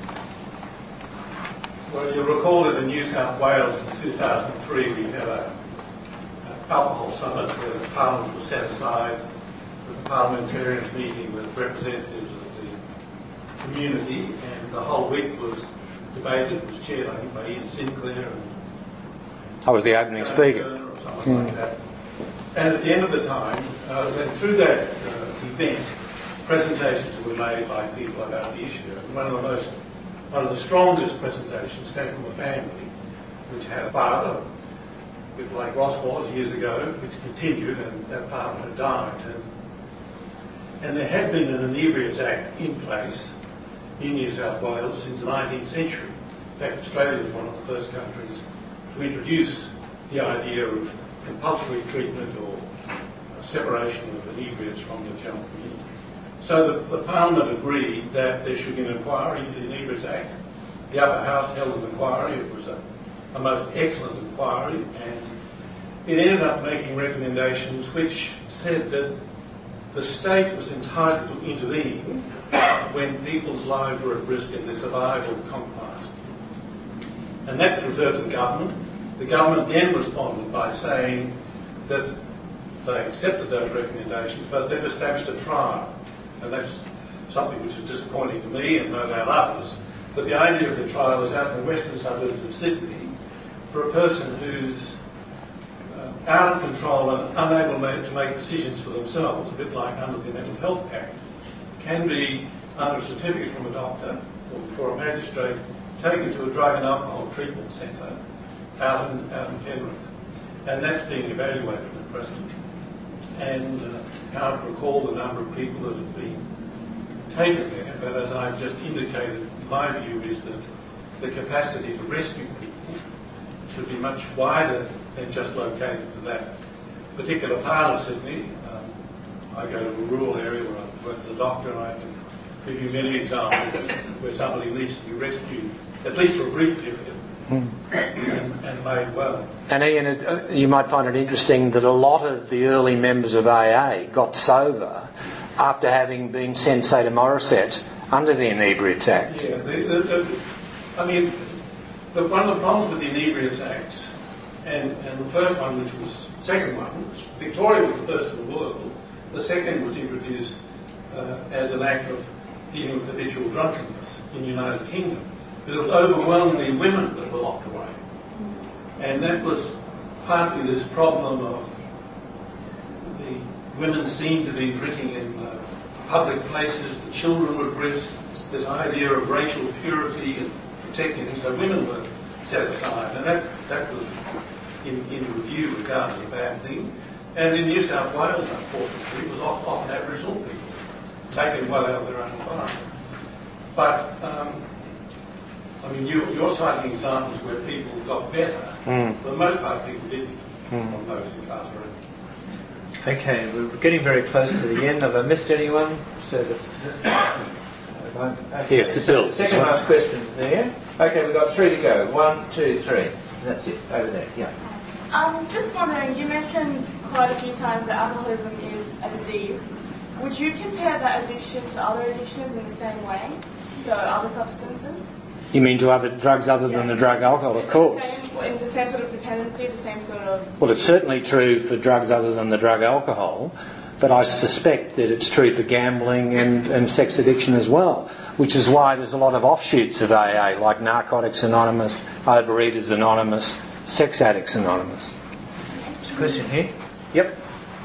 Well, you'll recall that in New South Wales in two thousand three we had a, a alcohol summit where the Parliament was set aside with the parliamentarians meeting with representatives of the community, and the whole week was debated. It was chaired, I think, by Ian Sinclair and
I was the opening speaker.
Or something mm. like that. And at the end of the time, uh, through that uh, event, presentations were made by people about the issue. And one of the most One of the strongest presentations came from a family which had a father, a bit like Ross was years ago, which continued, and that father had died. And, and there had been an Inebriates Act in place in New South Wales since the nineteenth century. In fact, Australia was one of the first countries to introduce the idea of compulsory treatment or separation of inebriates from the general community. So the, the Parliament agreed that there should be an inquiry into the Inebriates Act. The upper house held an inquiry. It was a, a most excellent inquiry, and it ended up making recommendations which said that the state was entitled to intervene when people's lives were at risk and their survival compromised. And that was referred to the government. The government then responded by saying that they accepted those recommendations, but they've established a trial. And that's something which is disappointing to me and no doubt others, that the idea of the trial is out in the western suburbs of Sydney for a person who's uh, out of control and unable to make decisions for themselves, a bit like under the Mental Health Act, can be, under a certificate from a doctor or before a magistrate, taken to a drug and alcohol treatment centre out in, out in Penrith. And that's being evaluated at present. And uh, I can't recall the number of people that have been taken there, but as I've just indicated, my view is that the capacity to rescue people should be much wider than just located to that particular part of Sydney. Um, I go to a rural area where I work as a doctor, and I can give you many examples where somebody needs to be rescued, at least for a brief period, mm. and, and made well.
And Ian, it, uh, you might find it interesting that a lot of the early members of A A got sober after having been sent, say, to Morisset under the Inebriates Act.
Yeah, the, the, the, I mean, the, one of the problems with the Inebriates Acts, and, and the first one, which was, second one, which Victoria was the first in the world, the second was introduced uh, as an act of dealing with habitual drunkenness in the United Kingdom. But it was overwhelmingly women that were locked away. And that was partly this problem of the women seemed to be drinking in uh, public places, the children were at risk, this idea of racial purity and protecting things, so women were set aside. And that, that was in, in review regarded as a bad thing. And in New South Wales, unfortunately, it was often, often Aboriginal people taken well out of their own environment. But, um, I mean, you, you're citing examples where people got better. Mm. For the most part, people didn't mm. on those incarcerated.
Okay, we're getting very close to the end. Have I missed anyone? So the, okay,
yes, the
so
bill.
The second last question there. Okay, we've got three to go. One, two, three. That's it. Over there. Yeah.
Um, just wondering, you mentioned quite a few times that alcoholism is a disease. Would you compare that addiction to other addictions in the same way? So other substances?
You mean to other drugs other yeah. than the drug alcohol, of course.
Same, in the same sort of dependency, the same sort of...
Well, it's certainly true for drugs other than the drug alcohol, but I suspect that it's true for gambling and, and sex addiction as well, which is why there's a lot of offshoots of A A, like Narcotics Anonymous, Overeaters Anonymous, Sex Addicts Anonymous.
There's a question here. Yep.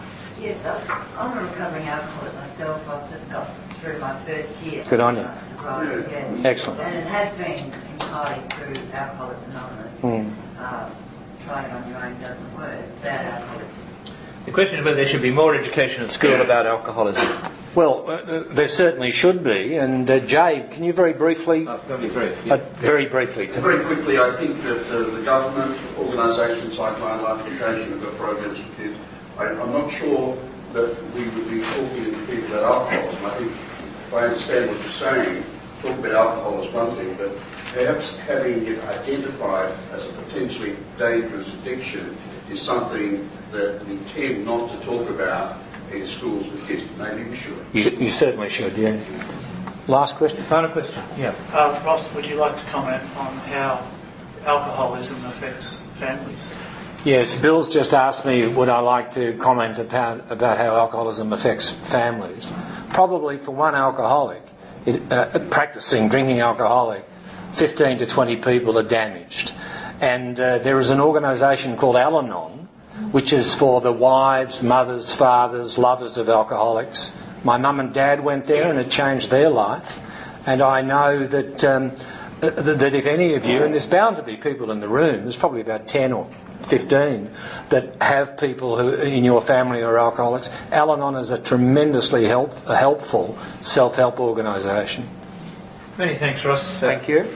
Yes, I'm a recovering alcoholic myself. I've just got through my first year.
It's good on you.
Right, yeah.
Excellent.
And it has been entirely through Alcoholics Anonymous. Mm. Uh, trying it on your own doesn't work. Bad alcoholism.
The question is whether there should be more education at school about alcoholism.
Well, uh, there certainly should be. And uh, Jay, can you very briefly...
Uh, very brief, yeah.
uh, very briefly. To
very quickly, I think that uh, the government, organisations like My Life Education have got programs for kids. I, I'm not sure that we would be talking to people about alcoholism. I think, if I understand what you're saying, talking about alcohol is one thing, but perhaps having it identified as a potentially dangerous addiction is something that we tend not to talk about in schools with kids. Maybe we should.
You, you certainly should, yeah. Last question.
Final question. Yeah.
Uh, Ross, would you like to comment on how alcoholism affects families?
Yes, Bill's just asked me would I like to comment about, about how alcoholism affects families. Probably for one alcoholic, it, uh, practising drinking alcoholic, fifteen to twenty people are damaged. And uh, there is an organisation called Al-Anon, which is for the wives, mothers, fathers, lovers of alcoholics. My mum and dad went there and it changed their life. And I know that, um, that if any of you, and there's bound to be people in the room, there's probably about ten or fifteen that have people who in your family are alcoholics. Al-Anon is a tremendously help, a helpful self-help organisation.
Many thanks, Ross.
Thank you.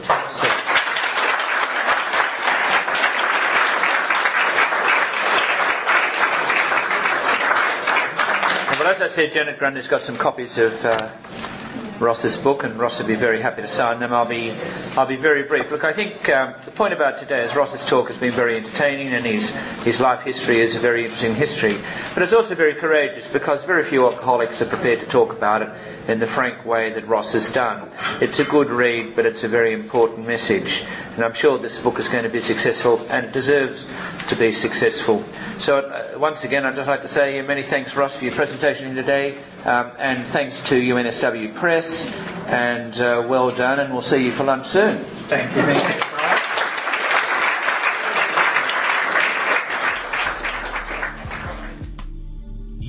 Well, as I said, Janet Grundy's got some copies of uh, Ross's book, and Ross would be very happy to sign them. I'll be, I'll be very brief. Look, I think um, the point about today is Ross's talk has been very entertaining, and his his life history is a very interesting history. But it's also very courageous because very few alcoholics are prepared to talk about it in the frank way that Ross has done. It's a good read, but it's a very important message, and I'm sure this book is going to be successful, and it deserves to be successful. So uh, once again, I'd just like to say many thanks, Ross, for your presentation here today, um, and thanks to U N S W Press, and uh, well done, and we'll see you for lunch soon.
Thank you. Thank you.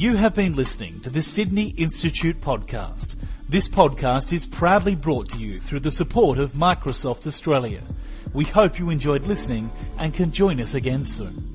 You have been listening to the Sydney Institute podcast. This podcast is proudly brought to you through the support of Microsoft Australia. We hope you enjoyed listening and can join us again soon.